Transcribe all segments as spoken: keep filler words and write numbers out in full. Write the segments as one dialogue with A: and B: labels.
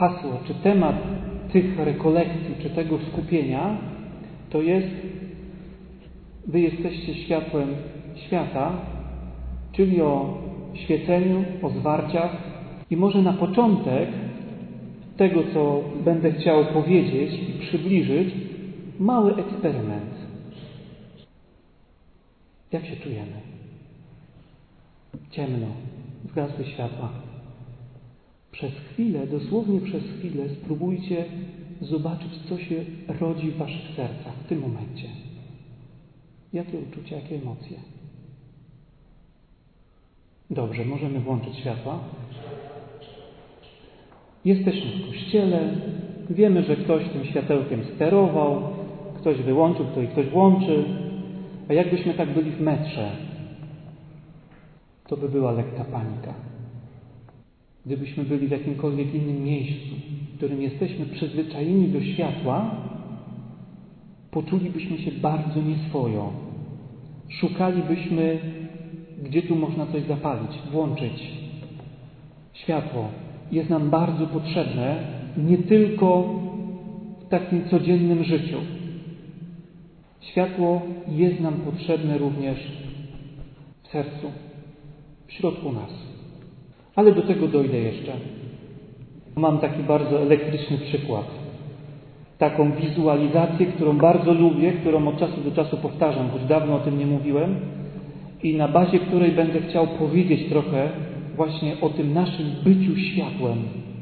A: hasło, czy temat tych rekolekcji, czy tego skupienia, to jest: wy jesteście światłem świata, czyli o świeceniu, o zwarciach. I może na początek tego, co będę chciał powiedzieć i przybliżyć, mały eksperyment. Jak się czujemy? Ciemno, zgasły światła. Przez chwilę, dosłownie przez chwilę spróbujcie zobaczyć, co się rodzi w waszych sercach w tym momencie. Jakie uczucia, jakie emocje? Dobrze, możemy włączyć światła. Jesteśmy w kościele, wiemy, że ktoś tym światełkiem sterował, ktoś wyłączył, ktoś ktoś włączy, a jakbyśmy tak byli w metrze, to by była lekka panika. Gdybyśmy byli w jakimkolwiek innym miejscu, w którym jesteśmy przyzwyczajeni do światła, poczulibyśmy się bardzo nieswojo. Szukalibyśmy, gdzie tu można coś zapalić, włączyć. Światło jest nam bardzo potrzebne, nie tylko w takim codziennym życiu. Światło jest nam potrzebne również w sercu, w środku nas. Ale do tego dojdę jeszcze. Mam taki bardzo elektryczny przykład. Taką wizualizację, którą bardzo lubię, którą od czasu do czasu powtarzam, choć dawno o tym nie mówiłem, i na bazie której będę chciał powiedzieć trochę właśnie o tym naszym byciu światłem.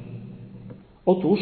A: Otóż,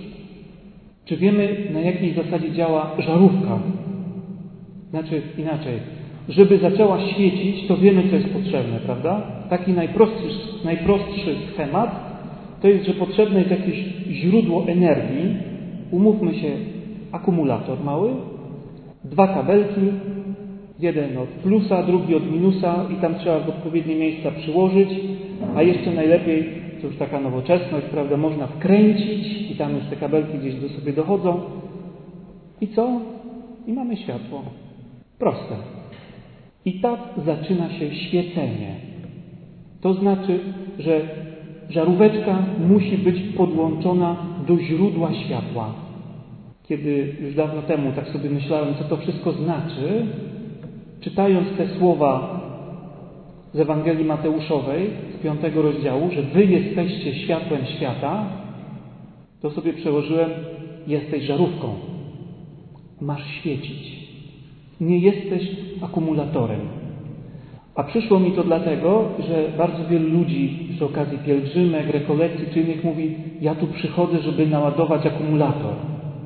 A: czy wiemy, na jakiej zasadzie działa żarówka? Znaczy inaczej, żeby zaczęła świecić, to wiemy, co jest potrzebne, prawda? Taki najprostszy, najprostszy schemat to jest, że potrzebne jest jakieś źródło energii. Umówmy się, akumulator mały, dwa kabelki, jeden od plusa, drugi od minusa i tam trzeba w odpowiednie miejsca przyłożyć, a jeszcze najlepiej, to już taka nowoczesność, prawda, można wkręcić i tam już te kabelki gdzieś do sobie dochodzą. I co? I mamy światło. Proste. I tak zaczyna się świecenie. To znaczy, że żaróweczka musi być podłączona do źródła światła. Kiedy już dawno temu tak sobie myślałem, co to wszystko znaczy, czytając te słowa z Ewangelii Mateuszowej, z piątego rozdziału, że wy jesteście światłem świata, to sobie przełożyłem: jesteś żarówką. Masz świecić. Nie jesteś akumulatorem. A przyszło mi to dlatego, że bardzo wielu ludzi przy okazji pielgrzymek, rekolekcji czy innych mówi: ja tu przychodzę, żeby naładować akumulator.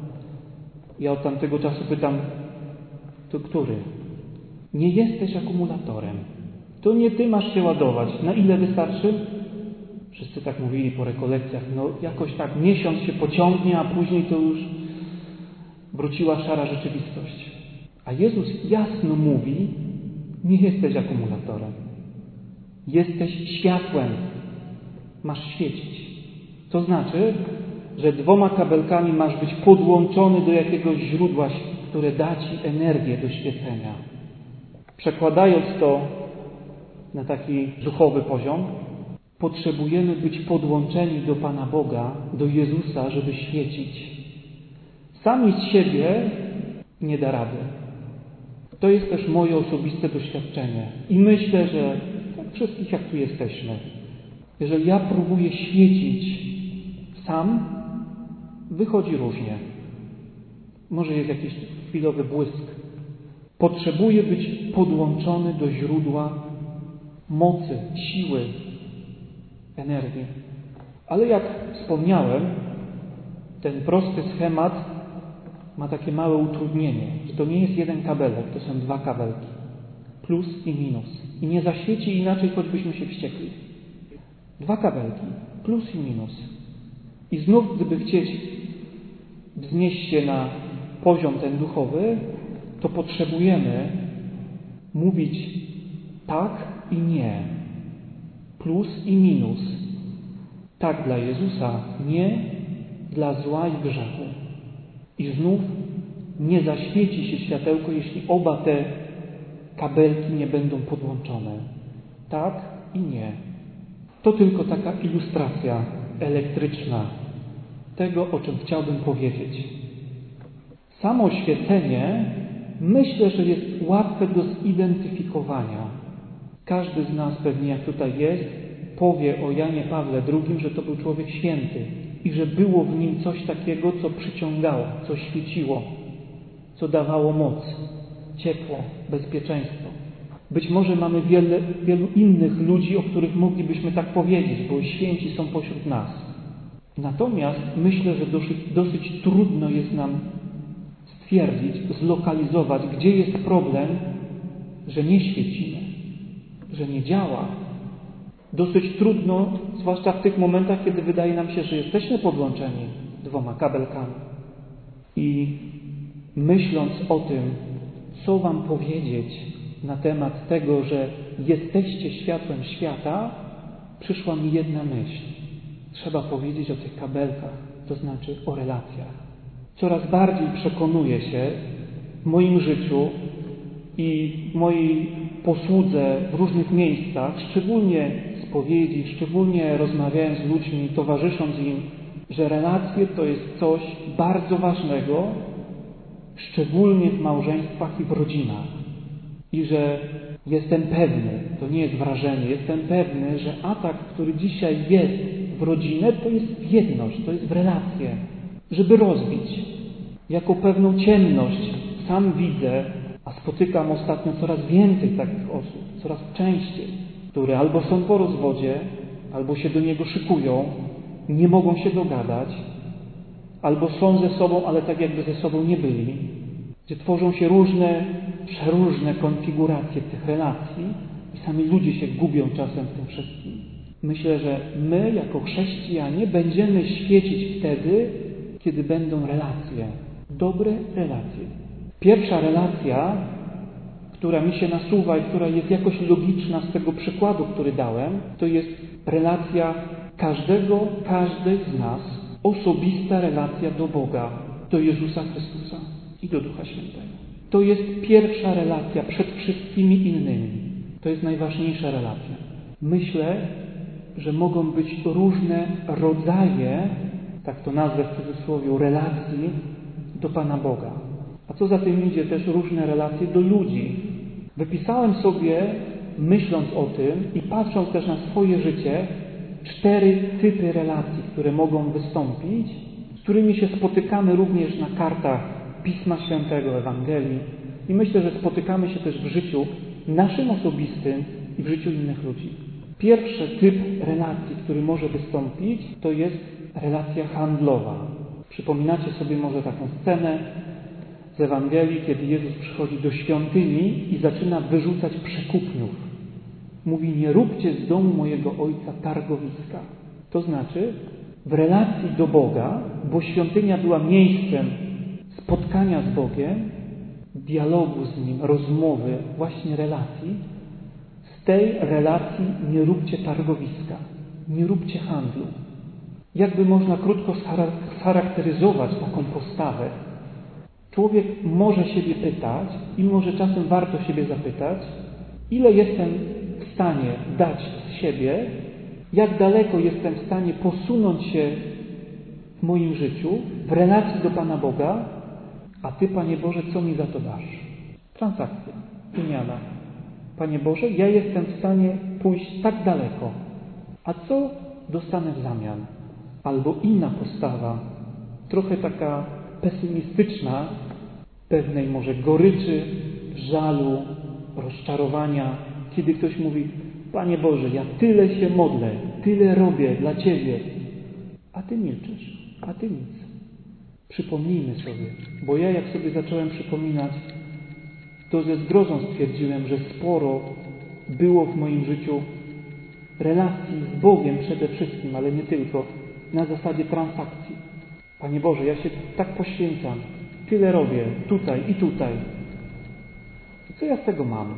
A: Ja od tamtego czasu pytam: to który? Nie jesteś akumulatorem. To nie ty masz się ładować. Na ile wystarczy? Wszyscy tak mówili po rekolekcjach. No jakoś tak miesiąc się pociągnie, a później to już wróciła szara rzeczywistość. A Jezus jasno mówi: nie jesteś akumulatorem. Jesteś światłem. Masz świecić. To znaczy, że dwoma kabelkami masz być podłączony do jakiegoś źródła, które da ci energię do świecenia. Przekładając to na taki duchowy poziom, potrzebujemy być podłączeni do Pana Boga, do Jezusa, żeby świecić. Sami z siebie nie da rady. To jest też moje osobiste doświadczenie. I myślę, że tak wszystkich, jak tu jesteśmy, jeżeli ja próbuję świecić sam, wychodzi różnie. Może jest jakiś chwilowy błysk. Potrzebuję być podłączony do źródła mocy, siły, energii. Ale jak wspomniałem, ten prosty schemat ma takie małe utrudnienie, że to nie jest jeden kabelek, to są dwa kabelki. Plus i minus. I nie zaświeci inaczej, choćbyśmy się wściekli. Dwa kabelki. Plus i minus. I znów, gdyby chcieć wznieść się na poziom ten duchowy, to potrzebujemy mówić tak i nie. Plus i minus. Tak dla Jezusa, nie dla zła i grzechu. I znów nie zaświeci się światełko, jeśli oba te kabelki nie będą podłączone. Tak i nie. To tylko taka ilustracja elektryczna tego, o czym chciałbym powiedzieć. Samo oświecenie myślę, że jest łatwe do zidentyfikowania. Każdy z nas pewnie, jak tutaj jest, powie o Janie Pawle drugim, że to był człowiek święty i że było w nim coś takiego, co przyciągało, co świeciło, co dawało moc, ciepło, bezpieczeństwo. Być może mamy wiele, wielu innych ludzi, o których moglibyśmy tak powiedzieć, bo święci są pośród nas. Natomiast myślę, że dosyć, dosyć trudno jest nam stwierdzić, zlokalizować, gdzie jest problem, że nie świecimy, że nie działa. Dosyć trudno, zwłaszcza w tych momentach, kiedy wydaje nam się, że jesteśmy podłączeni dwoma kabelkami. I myśląc o tym, co Wam powiedzieć na temat tego, że jesteście światłem świata, przyszła mi jedna myśl. Trzeba powiedzieć o tych kabelkach, to znaczy o relacjach. Coraz bardziej przekonuję się w moim życiu i mojej posłudze w różnych miejscach, szczególnie spowiedzi, szczególnie rozmawiając z ludźmi, towarzysząc im, że relacje to jest coś bardzo ważnego, szczególnie w małżeństwach i w rodzinach. I że jestem pewny, to nie jest wrażenie, jestem pewny, że atak, który dzisiaj jest w rodzinę, to jest w jedność, to jest w relacje, żeby rozbić. Jako pewną ciemność sam widzę, a spotykam ostatnio coraz więcej takich osób, coraz częściej, które albo są po rozwodzie, albo się do niego szykują, nie mogą się dogadać, albo są ze sobą, ale tak jakby ze sobą nie byli, gdzie tworzą się różne, przeróżne konfiguracje tych relacji i sami ludzie się gubią czasem w tym wszystkim. Myślę, że my jako chrześcijanie będziemy świecić wtedy, kiedy będą relacje, dobre relacje. Pierwsza relacja, która mi się nasuwa i która jest jakoś logiczna z tego przykładu, który dałem, to jest relacja każdego, każdej z nas, osobista relacja do Boga, do Jezusa Chrystusa i do Ducha Świętego. To jest pierwsza relacja przed wszystkimi innymi. To jest najważniejsza relacja. Myślę, że mogą być różne rodzaje, tak to nazwę w cudzysłowie, relacji do Pana Boga. A co za tym idzie, też różne relacje do ludzi. Wypisałem sobie, myśląc o tym i patrząc też na swoje życie, cztery typy relacji, które mogą wystąpić, z którymi się spotykamy również na kartach Pisma Świętego, Ewangelii i myślę, że spotykamy się też w życiu naszym osobistym i w życiu innych ludzi. Pierwszy typ relacji, który może wystąpić, to jest relacja handlowa. Przypominacie sobie może taką scenę z Ewangelii, kiedy Jezus przychodzi do świątyni i zaczyna wyrzucać przekupniów. Mówi, nie róbcie z domu mojego Ojca targowiska. To znaczy, w relacji do Boga, bo świątynia była miejscem spotkania z Bogiem, dialogu z Nim, rozmowy, właśnie relacji, z tej relacji nie róbcie targowiska, nie róbcie handlu. Jakby można krótko scharakteryzować taką postawę? Człowiek może siebie pytać i może czasem warto siebie zapytać, ile jestem w stanie dać z siebie, jak daleko jestem w stanie posunąć się w moim życiu, w relacji do Pana Boga, a Ty, Panie Boże, co mi za to dasz? Transakcja, wymiana. Panie Boże, ja jestem w stanie pójść tak daleko, a co dostanę w zamian? Albo inna postawa, trochę taka pesymistyczna, pewnej może goryczy, żalu, rozczarowania, kiedy ktoś mówi, Panie Boże, ja tyle się modlę, tyle robię dla Ciebie, a Ty milczysz, a Ty nic. Przypomnijmy sobie, bo ja jak sobie zacząłem przypominać, to ze zgrozą stwierdziłem, że sporo było w moim życiu relacji z Bogiem przede wszystkim, ale nie tylko, na zasadzie transakcji. Panie Boże, ja się tak poświęcam, tyle robię, tutaj i tutaj. I co ja z tego mam?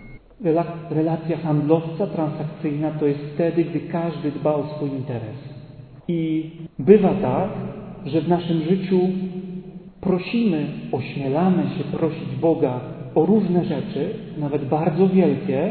A: Relacja handlowca, transakcyjna to jest wtedy, gdy każdy dba o swój interes. I bywa tak, że w naszym życiu prosimy, ośmielamy się prosić Boga o różne rzeczy, nawet bardzo wielkie,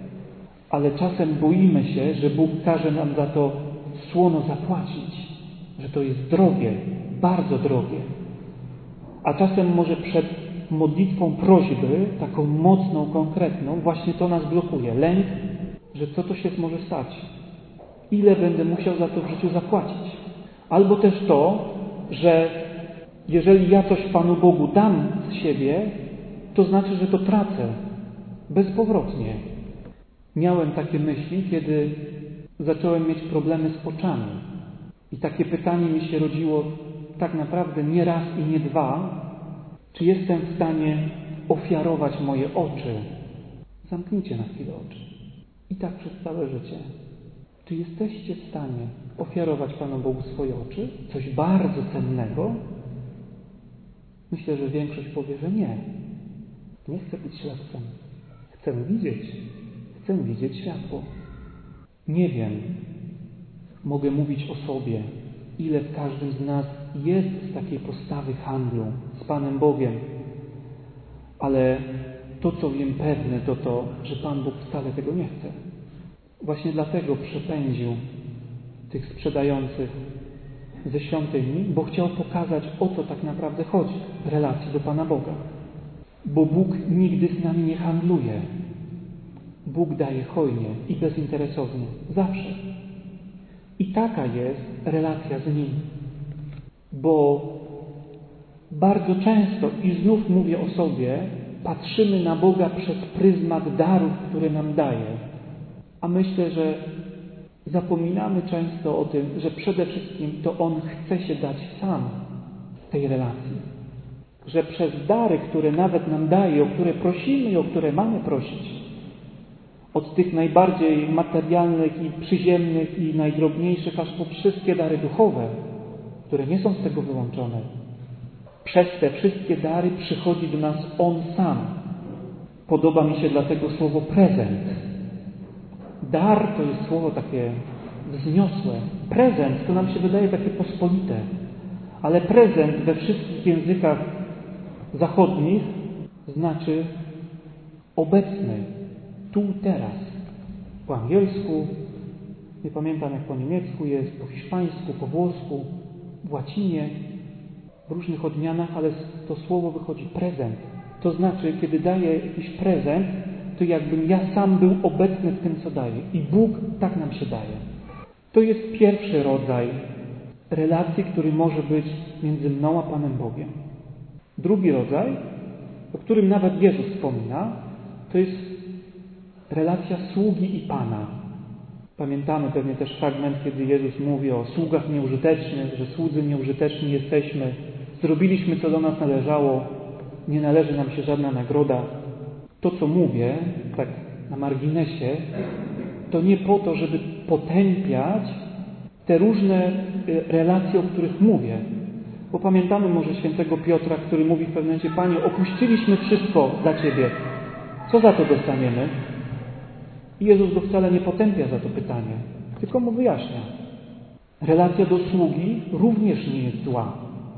A: ale czasem boimy się, że Bóg każe nam za to słono zapłacić. że to jest drogie, bardzo drogie. A czasem może przed modlitwą prośby, taką mocną, konkretną, właśnie to nas blokuje. Lęk, że co to się może stać? Ile będę musiał za to w życiu zapłacić? Albo też to, że jeżeli ja coś Panu Bogu dam z siebie, to znaczy, że to tracę bezpowrotnie. Miałem takie myśli, kiedy zacząłem mieć problemy z oczami. I takie pytanie mi się rodziło tak naprawdę nie raz i nie dwa, czy jestem w stanie ofiarować moje oczy. Zamknijcie na chwilę oczy. I tak przez całe życie. Czy jesteście w stanie ofiarować Panu Bogu swoje oczy? Coś bardzo cennego? Myślę, że większość powie, że nie. Nie chcę być ślepcem. Chcę widzieć. Chcę widzieć światło. Nie wiem. Mogę mówić o sobie, ile w każdym z nas jest z takiej postawy handlu z Panem Bogiem. Ale to, co wiem pewne, to to, że Pan Bóg wcale tego nie chce. Właśnie dlatego przepędził tych sprzedających ze świątyni, bo chciał pokazać, o co tak naprawdę chodzi w relacji do Pana Boga. Bo Bóg nigdy z nami nie handluje. Bóg daje hojnie i bezinteresownie. Zawsze. I taka jest relacja z Nim. Bo bardzo często, i znów mówię o sobie, patrzymy na Boga przez pryzmat darów, które nam daje. A myślę, że zapominamy często o tym, że przede wszystkim to On chce się dać sam w tej relacji. Że przez dary, które nawet nam daje, o które prosimy i o które mamy prosić, od tych najbardziej materialnych i przyziemnych i najdrobniejszych, aż po wszystkie dary duchowe, które nie są z tego wyłączone. Przez te wszystkie dary przychodzi do nas On sam. Podoba mi się dlatego słowo prezent. Dar to jest słowo takie wzniosłe. Prezent to nam się wydaje takie pospolite. Ale prezent we wszystkich językach zachodnich znaczy obecny. Tu, teraz. Po angielsku, nie pamiętam jak po niemiecku jest, po hiszpańsku, po włosku, w łacinie, w różnych odmianach, ale to słowo wychodzi prezent. To znaczy, kiedy daję jakiś prezent, to jakbym ja sam był obecny w tym, co daję. I Bóg tak nam się daje. To jest pierwszy rodzaj relacji, który może być między mną a Panem Bogiem. Drugi rodzaj, o którym nawet Jezus wspomina, to jest relacja sługi i Pana. Pamiętamy pewnie też fragment, kiedy Jezus mówi o sługach nieużytecznych, że słudzy nieużyteczni jesteśmy, zrobiliśmy, co do nas należało, nie należy nam się żadna nagroda. To, co mówię, tak na marginesie, to nie po to, żeby potępiać te różne relacje, o których mówię. Bo pamiętamy może świętego Piotra, który mówi w pewnym momencie: Panie, opuściliśmy wszystko dla Ciebie. Co za to dostaniemy? I Jezus go wcale nie potępia za to pytanie, tylko mu wyjaśnia. Relacja do sługi również nie jest zła.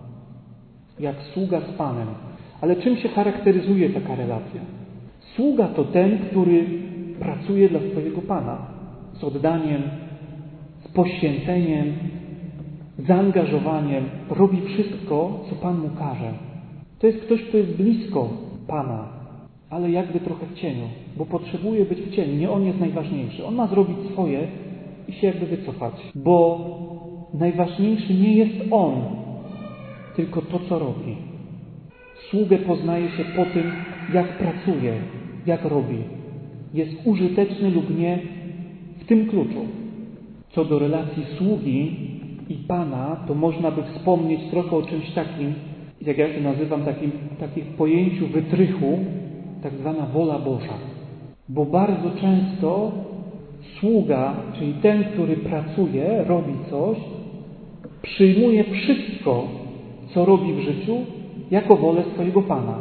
A: Jak sługa z Panem. Ale czym się charakteryzuje taka relacja? Sługa to ten, który pracuje dla swojego Pana. Z oddaniem, z poświęceniem, zaangażowaniem. Robi wszystko, co Pan mu każe. To jest ktoś, kto jest blisko Pana, ale jakby trochę w cieniu, bo potrzebuje być w cieniu. Nie on jest najważniejszy. On ma zrobić swoje i się jakby wycofać. Bo najważniejszy nie jest on, tylko to, co robi. Sługę poznaje się po tym, jak pracuje, jak robi. Jest użyteczny lub nie w tym kluczu. Co do relacji sługi i Pana, to można by wspomnieć trochę o czymś takim, jak ja to nazywam, takim, takim pojęciu wytrychu, tak zwana wola Boża. Bo bardzo często sługa, czyli ten, który pracuje, robi coś, przyjmuje wszystko, co robi w życiu, jako wolę swojego Pana.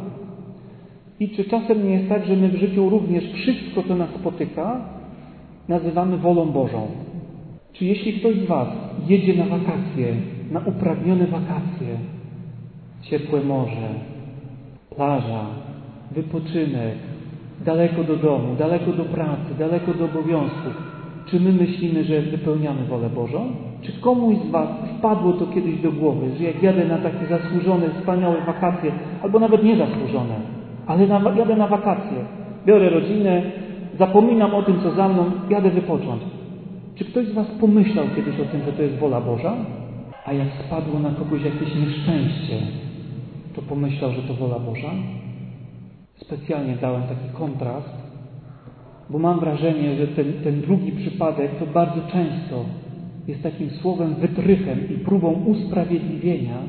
A: I czy czasem nie jest tak, że my w życiu również wszystko, co nas spotyka, nazywamy wolą Bożą? Czy jeśli ktoś z Was jedzie na wakacje, na upragnione wakacje, ciepłe morze, plaża, wypoczynek, daleko do domu, daleko do pracy, daleko do obowiązków, czy my myślimy, że wypełniamy wolę Bożą? Czy komuś z Was wpadło to kiedyś do głowy, że jak jadę na takie zasłużone, wspaniałe wakacje, albo nawet niezasłużone, ale na, jadę na wakacje, biorę rodzinę, zapominam o tym, co za mną, jadę wypocząć. Czy ktoś z Was pomyślał kiedyś o tym, że to jest wola Boża? A jak spadło na kogoś jakieś nieszczęście, to pomyślał, że to wola Boża? Specjalnie dałem taki kontrast, bo mam wrażenie, że ten, ten drugi przypadek to bardzo często jest takim słowem wytrychem i próbą usprawiedliwienia.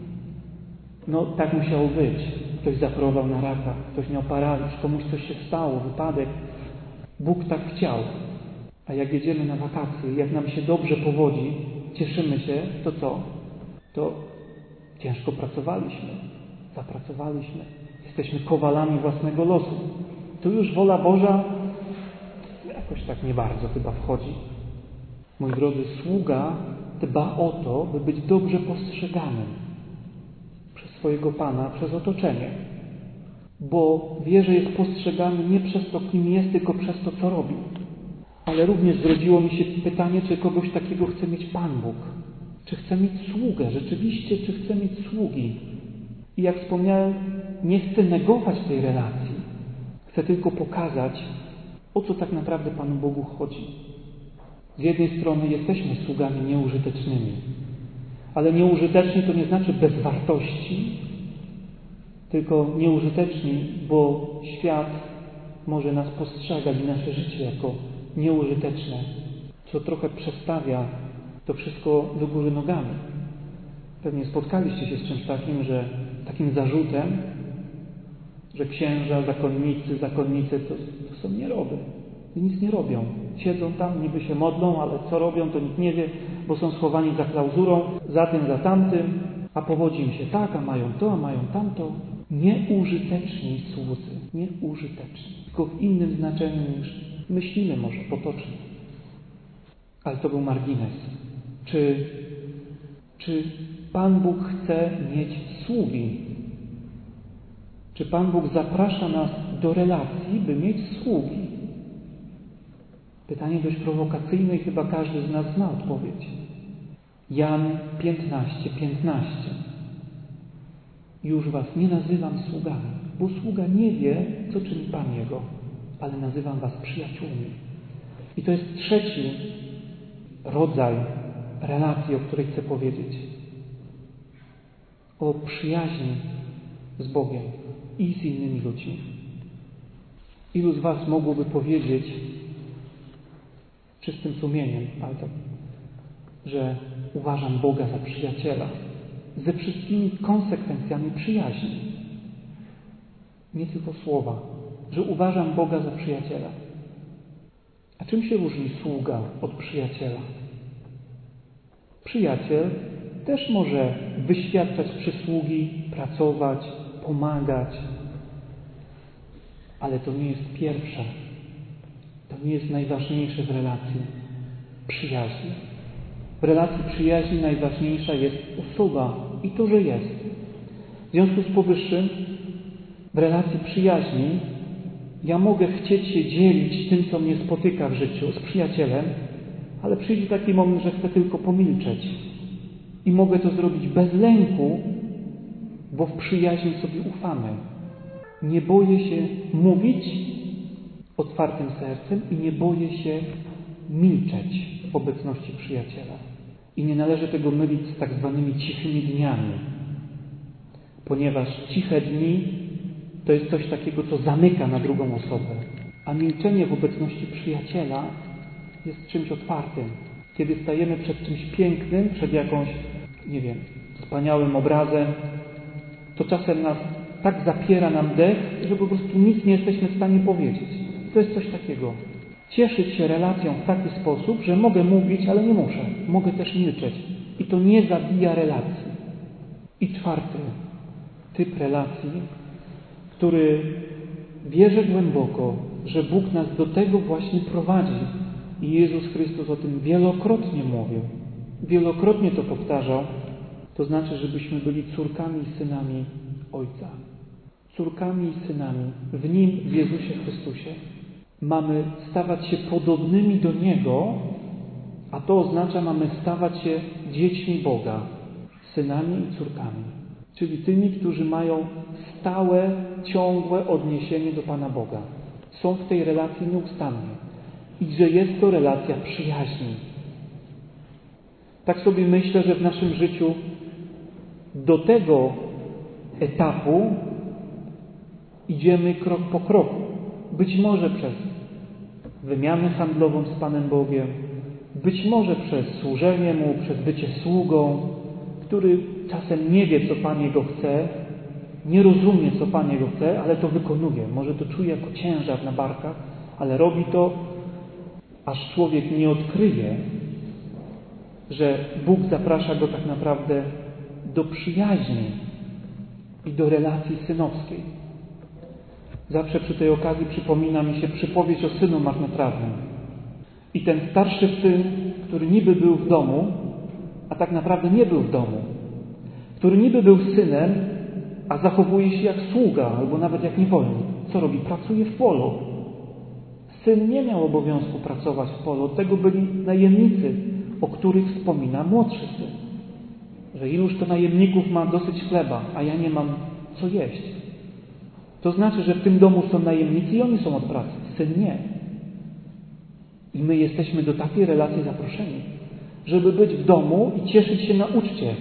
A: No tak musiało być. Ktoś zachorował na raka, ktoś miał paraliż, komuś coś się stało, wypadek. Bóg tak chciał. A jak jedziemy na wakacje, jak nam się dobrze powodzi, cieszymy się, to co? To ciężko pracowaliśmy, zapracowaliśmy. Jesteśmy kowalami własnego losu. Tu już wola Boża jakoś tak nie bardzo chyba wchodzi. Moi drodzy, sługa dba o to, by być dobrze postrzeganym przez swojego Pana, przez otoczenie. Bo wie, że jest postrzegany nie przez to, kim jest, tylko przez to, co robi. Ale również zrodziło mi się pytanie, czy kogoś takiego chce mieć Pan Bóg. Czy chce mieć sługę? Rzeczywiście, czy chce mieć sługi? I jak wspomniałem, nie chcę negować tej relacji. Chcę tylko pokazać, o co tak naprawdę Panu Bogu chodzi. Z jednej strony jesteśmy sługami nieużytecznymi, ale nieużyteczni to nie znaczy bez wartości, tylko nieużyteczni, bo świat może nas postrzegać i nasze życie jako nieużyteczne, co trochę przestawia to wszystko do góry nogami. Pewnie spotkaliście się z czymś takim, że takim zarzutem, że księża, zakonnicy, zakonnice to, to są nieroby. I nic nie robią. Siedzą tam, niby się modlą, ale co robią, to nikt nie wie, bo są schowani za klauzurą, za tym, za tamtym, a powodzi im się tak, a mają to, a mają tamto. Nieużyteczni słudzy. Nieużyteczni. Tylko w innym znaczeniu niż myślimy może potocznie. Ale to był margines. Czy, czy Pan Bóg chce mieć sługi? Czy Pan Bóg zaprasza nas do relacji, by mieć sługi? Pytanie dość prowokacyjne i chyba każdy z nas zna odpowiedź. Jan piętnaście, piętnaście. Już was nie nazywam sługami, bo sługa nie wie, co czyni Pan Jego, ale nazywam was przyjaciółmi. I to jest trzeci rodzaj relacji, o której chcę powiedzieć. O przyjaźni z Bogiem i z innymi ludźmi. Ilu z was mogłoby powiedzieć czystym sumieniem, ale tak, że uważam Boga za przyjaciela ze wszystkimi konsekwencjami przyjaźni. Nie tylko słowa, że uważam Boga za przyjaciela. A czym się różni sługa od przyjaciela? Przyjaciel też może wyświadczać przysługi, pracować, pomagać, ale to nie jest pierwsze. To nie jest najważniejsze w relacji przyjaźni. W relacji przyjaźni najważniejsza jest osoba i to, że jest. W związku z powyższym w relacji przyjaźni ja mogę chcieć się dzielić tym, co mnie spotyka w życiu z przyjacielem, ale przyjdzie taki moment, że chcę tylko pomilczeć. I mogę to zrobić bez lęku, bo w przyjaźni sobie ufamy. Nie boję się mówić otwartym sercem i nie boję się milczeć w obecności przyjaciela. I nie należy tego mylić z tak zwanymi cichymi dniami, ponieważ ciche dni to jest coś takiego, co zamyka na drugą osobę. A milczenie w obecności przyjaciela jest czymś otwartym. Kiedy stajemy przed czymś pięknym, przed jakąś, nie wiem, wspaniałym obrazem, to czasem nas tak zapiera nam dech, że po prostu nic nie jesteśmy w stanie powiedzieć. To jest coś takiego. Cieszyć się relacją w taki sposób, że mogę mówić, ale nie muszę. Mogę też milczeć. I to nie zabija relacji. I czwarty typ relacji, który wierzę głęboko, że Bóg nas do tego właśnie prowadzi. I Jezus Chrystus o tym wielokrotnie mówił. Wielokrotnie to powtarzał. To znaczy, żebyśmy byli córkami i synami Ojca. Córkami i synami w Nim, w Jezusie Chrystusie. Mamy stawać się podobnymi do Niego, A to oznacza, mamy stawać się dziećmi Boga, synami i córkami. Czyli tymi, którzy mają stałe, ciągłe odniesienie do Pana Boga. Są w tej relacji nieustannie. I że jest to relacja przyjaźni. Tak sobie myślę, że w naszym życiu do tego etapu idziemy krok po kroku. Być może przez wymianę handlową z Panem Bogiem, być może przez służenie Mu, przez bycie sługą, który czasem nie wie, co Pan Jego chce, nie rozumie, co Pan Jego chce, ale to wykonuje. Może to czuje jako ciężar na barkach, ale robi to, aż człowiek nie odkryje, że Bóg zaprasza go tak naprawdę do przyjaźni i do relacji synowskiej. Zawsze przy tej okazji przypomina mi się przypowieść o synu marnotrawnym. I ten starszy syn, który niby był w domu, a tak naprawdę nie był w domu, który niby był synem, a zachowuje się jak sługa albo nawet jak niewolnik. Co robi? Pracuje w polu. Syn nie miał obowiązku pracować w polu. Od tego byli najemnicy, o których wspomina młodszy syn. Że iluż to najemników ma dosyć chleba, a ja nie mam co jeść. To znaczy, że w tym domu są najemnicy i oni są od pracy. Syn nie. I my jesteśmy do takiej relacji zaproszeni, żeby być w domu i cieszyć się na uczcie,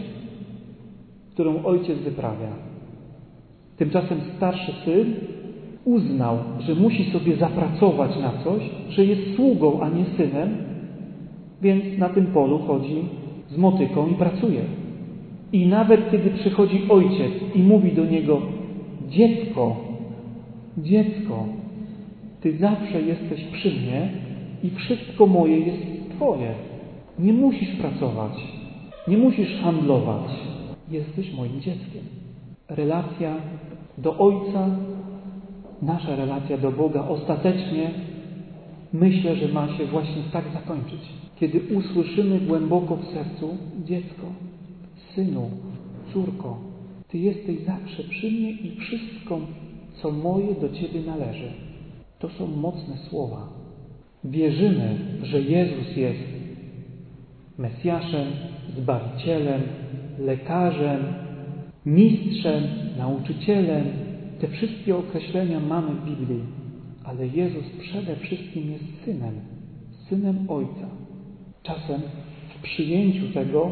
A: którą ojciec wyprawia. Tymczasem starszy syn uznał, że musi sobie zapracować na coś, że jest sługą, a nie synem, więc na tym polu chodzi z motyką i pracuje. I nawet kiedy przychodzi ojciec i mówi do niego: dziecko, dziecko, ty zawsze jesteś przy mnie i wszystko moje jest twoje. Nie musisz pracować, nie musisz handlować. Jesteś moim dzieckiem. Relacja do Ojca, nasza relacja do Boga ostatecznie, myślę, że ma się właśnie tak zakończyć. Kiedy usłyszymy głęboko w sercu: dziecko, synu, córko, ty jesteś zawsze przy mnie i wszystko, co moje, do Ciebie należy. To są mocne słowa. Wierzymy, że Jezus jest Mesjaszem, Zbawicielem, Lekarzem, Mistrzem, Nauczycielem. Te wszystkie określenia mamy w Biblii, ale Jezus przede wszystkim jest Synem, Synem Ojca. Czasem w przyjęciu tego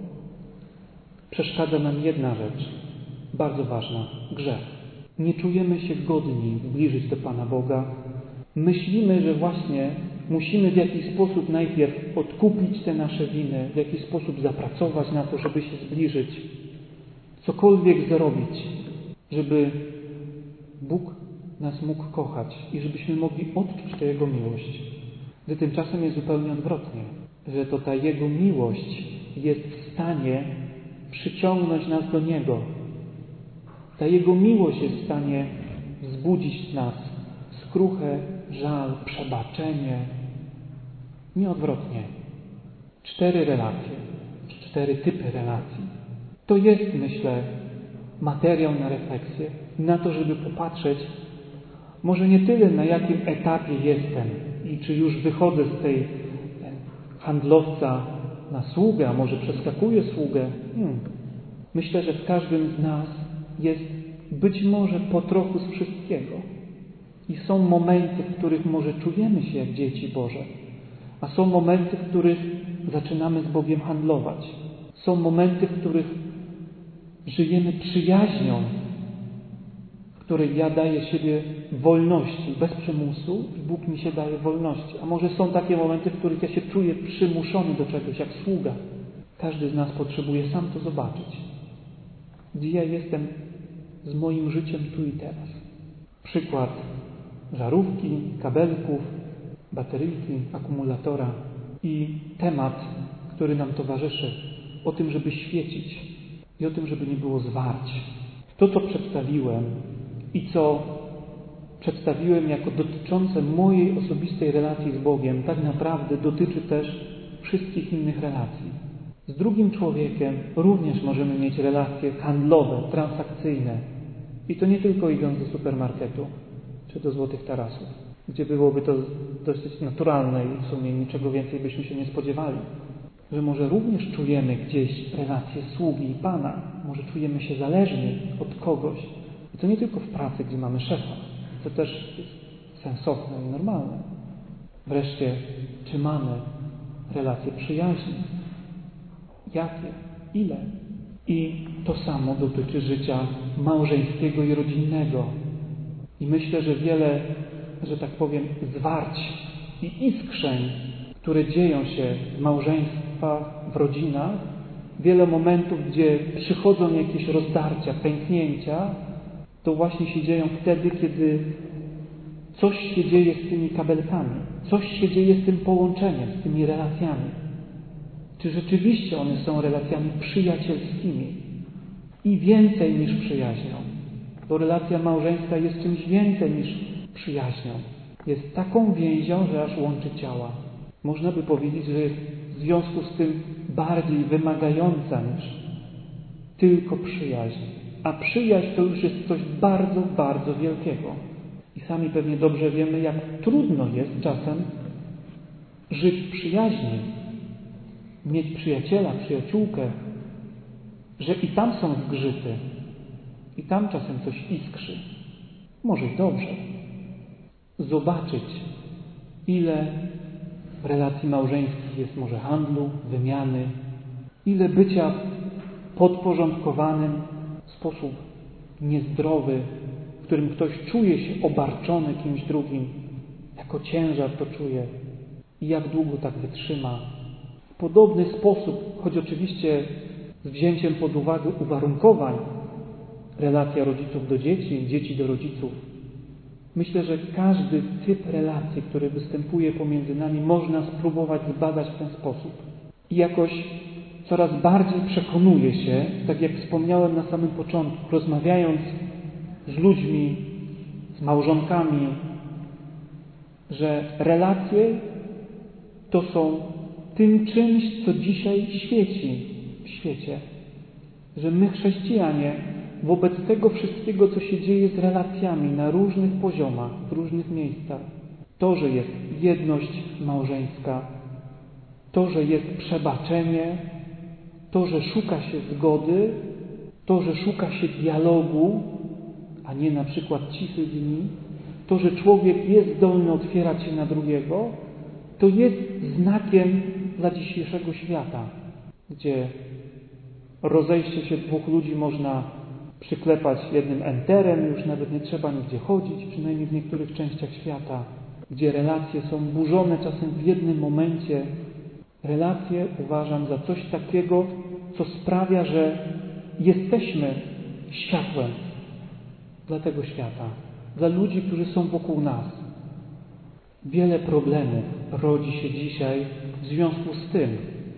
A: przeszkadza nam jedna rzecz, bardzo ważna: grzech. Nie czujemy się godni zbliżyć do Pana Boga. Myślimy, że właśnie musimy w jakiś sposób najpierw odkupić te nasze winy, w jakiś sposób zapracować na to, żeby się zbliżyć, cokolwiek zrobić, żeby Bóg nas mógł kochać i żebyśmy mogli odczuć tę Jego miłość. Gdy tymczasem jest zupełnie odwrotnie, że to ta Jego miłość jest w stanie przyciągnąć nas do Niego. Ta Jego miłość jest w stanie wzbudzić w nas skruchę, żal, przebaczenie. Nie odwrotnie. Cztery relacje, cztery typy relacji. To jest, myślę, materiał na refleksję, na to, żeby popatrzeć może nie tyle, na jakim etapie jestem i czy już wychodzę z tej handlowca na sługę, a może przeskakuję sługę. Hmm. Myślę, że w każdym z nas jest być może po trochu z wszystkiego. I są momenty, w których może czujemy się jak dzieci Boże, a są momenty, w których zaczynamy z Bogiem handlować. Są momenty, w których żyjemy przyjaźnią, w której ja daję siebie wolności, bez przymusu i Bóg mi się daje wolności. A może są takie momenty, w których ja się czuję przymuszony do czegoś, jak sługa. Każdy z nas potrzebuje sam to zobaczyć. Gdzie ja jestem z moim życiem tu i teraz. Przykład żarówki, kabelków, bateryjki, akumulatora i temat, który nam towarzyszy, o tym, żeby świecić i o tym, żeby nie było zwarć. To, co przedstawiłem i co przedstawiłem jako dotyczące mojej osobistej relacji z Bogiem, tak naprawdę dotyczy też wszystkich innych relacji. Z drugim człowiekiem również możemy mieć relacje handlowe, transakcyjne. I to nie tylko idąc do supermarketu czy do złotych tarasów. gdzie byłoby to dosyć naturalne i w sumie niczego więcej byśmy się nie spodziewali. Że może również czujemy gdzieś relacje sługi i Pana, może czujemy się zależni od kogoś. I to nie tylko w pracy, gdzie mamy szefa, to też jest sensowne i normalne. Wreszcie, czy mamy relacje przyjaźni? Jakie? Ile? I to samo dotyczy życia małżeńskiego i rodzinnego. I myślę, że wiele, że tak powiem, zwarć i iskrzeń, które dzieją się w małżeństwach, w rodzinach, wiele momentów, gdzie przychodzą jakieś rozdarcia, pęknięcia, to właśnie się dzieją wtedy, kiedy coś się dzieje z tymi kabelkami, coś się dzieje z tym połączeniem, z tymi relacjami. Czy rzeczywiście one są relacjami przyjacielskimi i więcej niż przyjaźnią? Bo relacja małżeńska jest czymś więcej niż przyjaźnią. Jest taką więzią, że aż łączy ciała. Można by powiedzieć, że jest w związku z tym bardziej wymagająca niż tylko przyjaźń. A przyjaźń to już jest coś bardzo, bardzo wielkiego. I sami pewnie dobrze wiemy, jak trudno jest czasem żyć w przyjaźni. Mieć przyjaciela, przyjaciółkę, że i tam są zgrzyty, i tam czasem coś iskrzy. Może i dobrze. Zobaczyć, ile w relacji małżeńskich jest może handlu, wymiany, ile bycia podporządkowanym w sposób niezdrowy, w którym ktoś czuje się obarczony kimś drugim, jako ciężar to czuje i jak długo tak wytrzyma. W podobny sposób, choć oczywiście z wzięciem pod uwagę uwarunkowań, relacja rodziców do dzieci, dzieci do rodziców. Myślę, że każdy typ relacji, który występuje pomiędzy nami, można spróbować zbadać w ten sposób. I jakoś coraz bardziej przekonuję się, tak jak wspomniałem na samym początku, rozmawiając z ludźmi, z małżonkami, że relacje to są tym czymś, co dzisiaj świeci w świecie. Że my, chrześcijanie, wobec tego wszystkiego, co się dzieje z relacjami na różnych poziomach, w różnych miejscach, to, że jest jedność małżeńska, to, że jest przebaczenie, to, że szuka się zgody, to, że szuka się dialogu, a nie na przykład cichych dni, to, że człowiek jest zdolny otwierać się na drugiego, to jest znakiem dla dzisiejszego świata, gdzie rozejście się dwóch ludzi można przyklepać jednym enterem, już nawet nie trzeba nigdzie chodzić, przynajmniej w niektórych częściach świata, gdzie relacje są burzone czasem w jednym momencie. Relacje uważam za coś takiego, co sprawia, że jesteśmy światłem dla tego świata, dla ludzi, którzy są wokół nas. Wiele problemów rodzi się dzisiaj w związku z tym.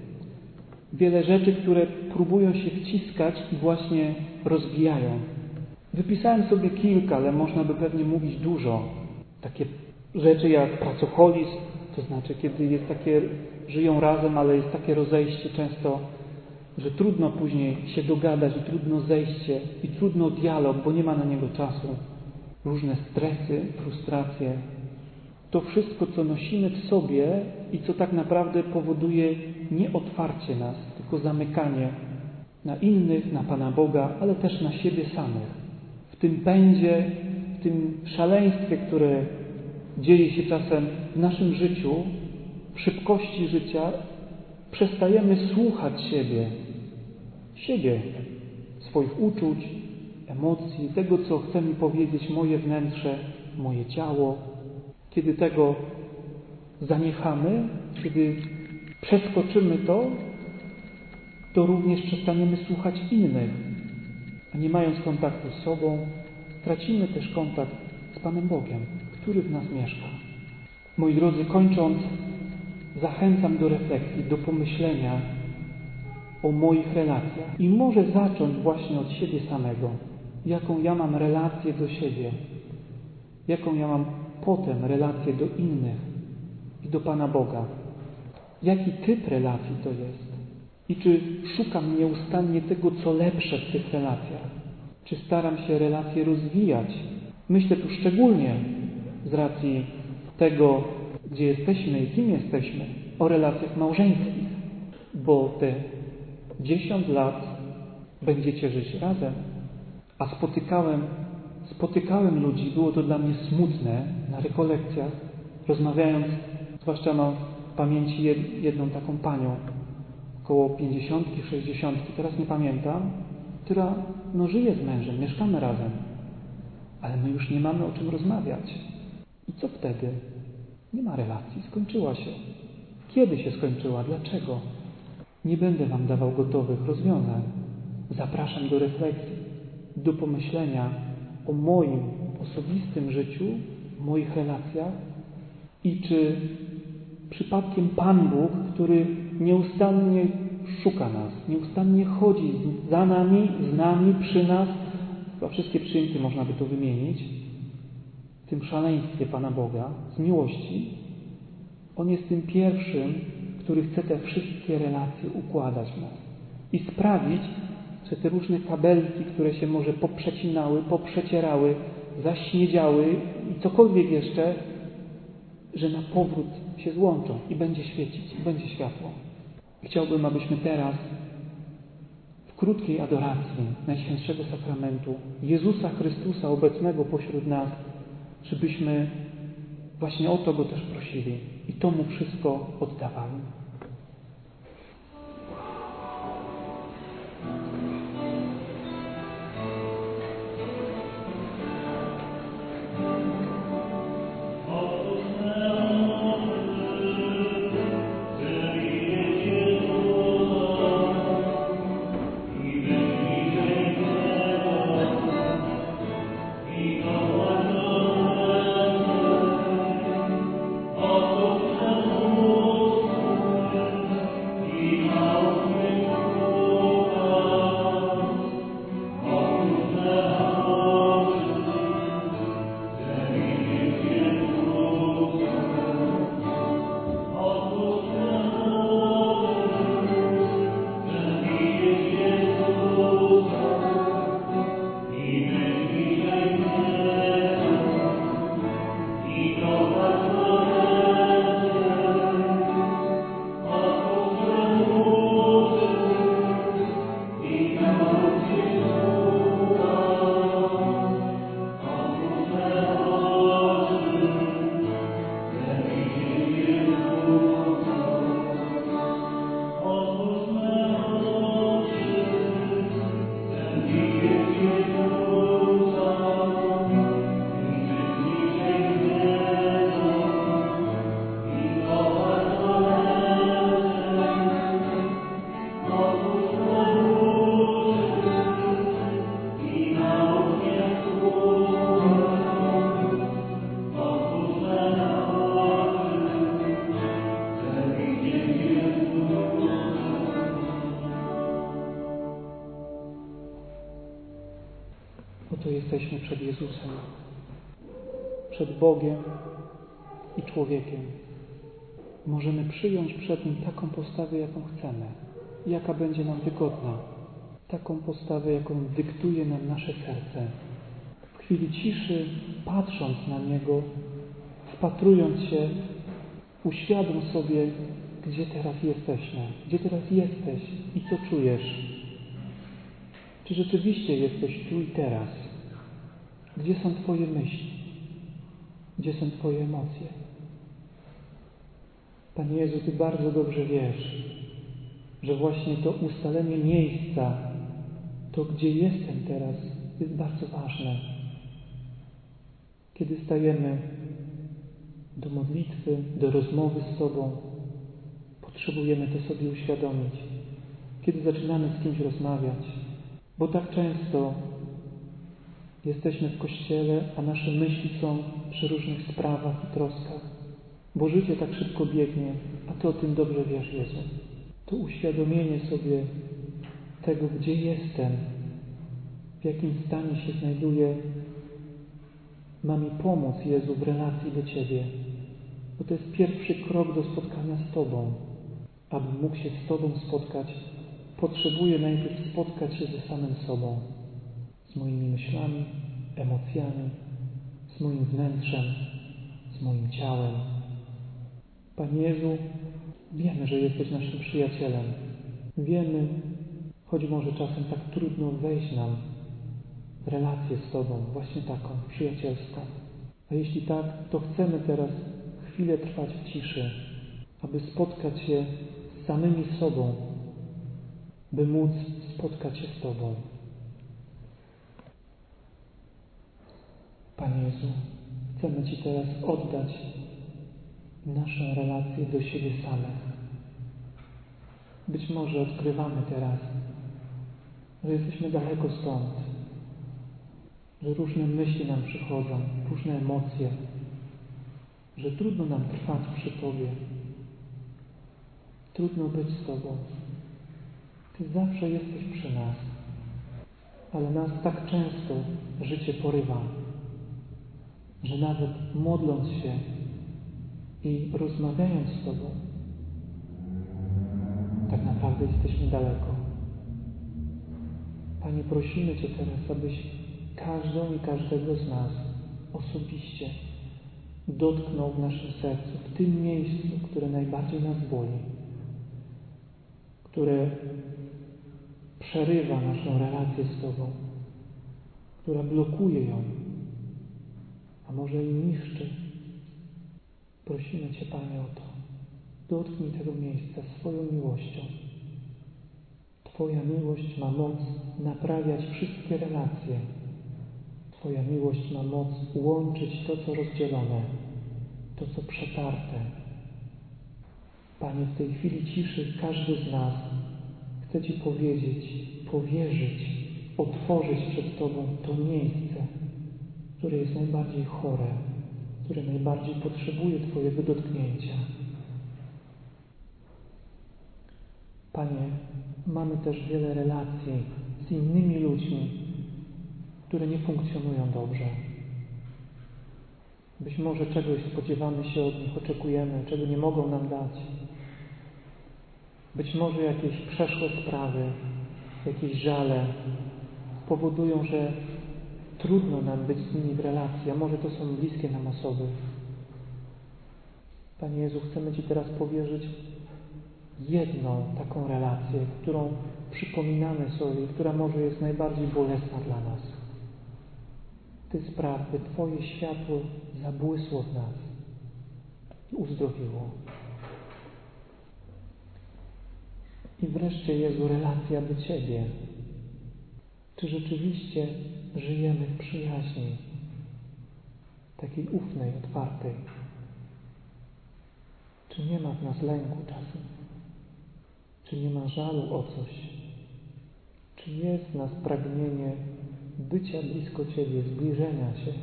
A: Wiele rzeczy, które próbują się wciskać i właśnie rozbijają. Wypisałem sobie kilka, ale można by pewnie mówić dużo. Takie rzeczy jak pracoholizm, to znaczy kiedy jest takie, żyją razem, ale jest takie rozejście często, że trudno później się dogadać i trudno zejście i trudno dialog, bo nie ma na niego czasu. Różne stresy, frustracje. To wszystko, co nosimy w sobie i co tak naprawdę powoduje nie otwarcie nas, tylko zamykanie na innych, na Pana Boga, ale też na siebie samych. W tym pędzie, w tym szaleństwie, które dzieje się czasem w naszym życiu, w szybkości życia, przestajemy słuchać siebie, siebie, swoich uczuć, emocji, tego, co chce mi powiedzieć moje wnętrze, moje ciało. Kiedy tego zaniechamy, kiedy przeskoczymy to, to również przestaniemy słuchać innych, a nie mając kontaktu z sobą, tracimy też kontakt z Panem Bogiem, który w nas mieszka. Moi drodzy, kończąc, zachęcam do refleksji, do pomyślenia o moich relacjach i może zacząć właśnie od siebie samego. Jaką ja mam relację do siebie, jaką ja mam potem relację do innych i do Pana Boga. Jaki typ relacji to jest? I czy szukam nieustannie tego, co lepsze w tych relacjach? Czy staram się relacje rozwijać? Myślę tu szczególnie z racji tego, gdzie jesteśmy i kim jesteśmy, o relacjach małżeńskich, bo te dziesiąt lat będziecie żyć razem. A spotykałem, spotykałem ludzi, było to dla mnie smutne na rekolekcjach, rozmawiając, zwłaszcza mam w pamięci jedną taką panią, około pięćdziesiątki, sześćdziesiątki, teraz nie pamiętam, która no, żyje z mężem, mieszkamy razem, ale my już nie mamy o czym rozmawiać. I co wtedy? Nie ma relacji, skończyła się. Kiedy się skończyła? Dlaczego? Nie będę wam dawał gotowych rozwiązań. Zapraszam do refleksji, do pomyślenia o moim osobistym życiu, moich relacjach i czy przypadkiem Pan Bóg, który nieustannie szuka nas, nieustannie chodzi za nami, z nami, przy nas, chyba wszystkie przyimki można by tu wymienić, w tym szaleństwie Pana Boga, z miłości, On jest tym pierwszym, który chce te wszystkie relacje układać w nas i sprawić, że te różne kabelki, które się może poprzecinały, poprzecierały, zaśniedziały i cokolwiek jeszcze, że na powrót się złączą i będzie świecić, i będzie światło. Chciałbym, abyśmy teraz w krótkiej adoracji Najświętszego Sakramentu Jezusa Chrystusa obecnego pośród nas, żebyśmy właśnie o to Go też prosili i to Mu wszystko oddawali. Oto jesteśmy przed Jezusem, przed Bogiem i człowiekiem. Możemy przyjąć przed Nim taką postawę, jaką chcemy, jaka będzie nam wygodna. Taką postawę, jaką dyktuje nam nasze serce. W chwili ciszy, patrząc na Niego, wpatrując się, uświadom sobie, gdzie teraz jesteśmy, gdzie teraz jesteś i co czujesz. Czy rzeczywiście jesteś tu i teraz? Gdzie są Twoje myśli? Gdzie są Twoje emocje? Panie Jezu, Ty bardzo dobrze wiesz, że właśnie to ustalenie miejsca, to gdzie jestem teraz, jest bardzo ważne. Kiedy stajemy do modlitwy, do rozmowy z Tobą, potrzebujemy to sobie uświadomić. Kiedy zaczynamy z kimś rozmawiać, bo tak często jesteśmy w Kościele, a nasze myśli są przy różnych sprawach i troskach, bo życie tak szybko biegnie, a Ty o tym dobrze wiesz, Jezu. To uświadomienie sobie tego, gdzie jestem, w jakim stanie się znajduję, ma mi pomóc, Jezu, w relacji do Ciebie, bo to jest pierwszy krok do spotkania z Tobą. Abym mógł się z Tobą spotkać, potrzebuję najpierw spotkać się ze samym sobą, z moimi myślami, emocjami, z moim wnętrzem, z moim ciałem. Panie Jezu, wiemy, że jesteś naszym przyjacielem. Wiemy, choć może czasem tak trudno wejść nam w relację z Tobą, właśnie taką przyjacielską. A jeśli tak, to chcemy teraz chwilę trwać w ciszy, aby spotkać się z samymi sobą, by móc spotkać się z Tobą. Panie Jezu, chcemy Ci teraz oddać naszą relację do siebie samych. Być może odkrywamy teraz, że jesteśmy daleko stąd, że różne myśli nam przychodzą, różne emocje, że trudno nam trwać przy Tobie, trudno być z Tobą. Ty zawsze jesteś przy nas, ale nas tak często życie porywa, że nawet modląc się i rozmawiając z Tobą, tak naprawdę jesteśmy daleko. Panie, prosimy Cię teraz, abyś każdą i każdego z nas osobiście dotknął w naszym sercu, w tym miejscu, które najbardziej nas boli, które przerywa naszą relację z Tobą, która blokuje ją, a może i niszczy. Prosimy Cię, Panie, o to. Dotknij tego miejsca swoją miłością. Twoja miłość ma moc naprawiać wszystkie relacje. Twoja miłość ma moc łączyć to, co rozdzielone, to, co przetarte. Panie, w tej chwili ciszy każdy z nas chce Ci powiedzieć, powierzyć, otworzyć przed Tobą to miejsce, które jest najbardziej chore, które najbardziej potrzebuje Twojego dotknięcia. Panie, mamy też wiele relacji z innymi ludźmi, które nie funkcjonują dobrze. Być może czegoś spodziewamy się od nich, oczekujemy, czego nie mogą nam dać. Być może jakieś przeszłe sprawy, jakieś żale powodują, że trudno nam być z nimi w relacji, a może to są bliskie nam osoby. Panie Jezu, chcemy Ci teraz powierzyć jedną taką relację, którą przypominamy sobie, która może jest najbardziej bolesna dla nas. Ty spraw, by Twoje światło zabłysło w nas i uzdrowiło. I wreszcie, Jezu, relacja do Ciebie. Czy rzeczywiście żyjemy w przyjaźni, takiej ufnej, otwartej? Czy nie ma w nas lęku czasem? Czy nie ma żalu o coś? Czy jest w nas pragnienie bycia blisko Ciebie, zbliżenia się,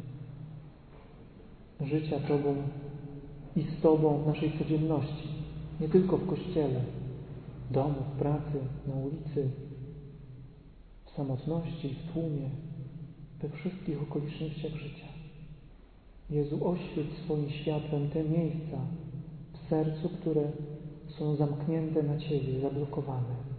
A: życia Tobą i z Tobą w naszej codzienności, nie tylko w kościele, w domu, w pracy, na ulicy, w samotności, w tłumie, we wszystkich okolicznościach życia. Jezu, oświeć swoim światłem te miejsca w sercu, które są zamknięte na Ciebie, zablokowane.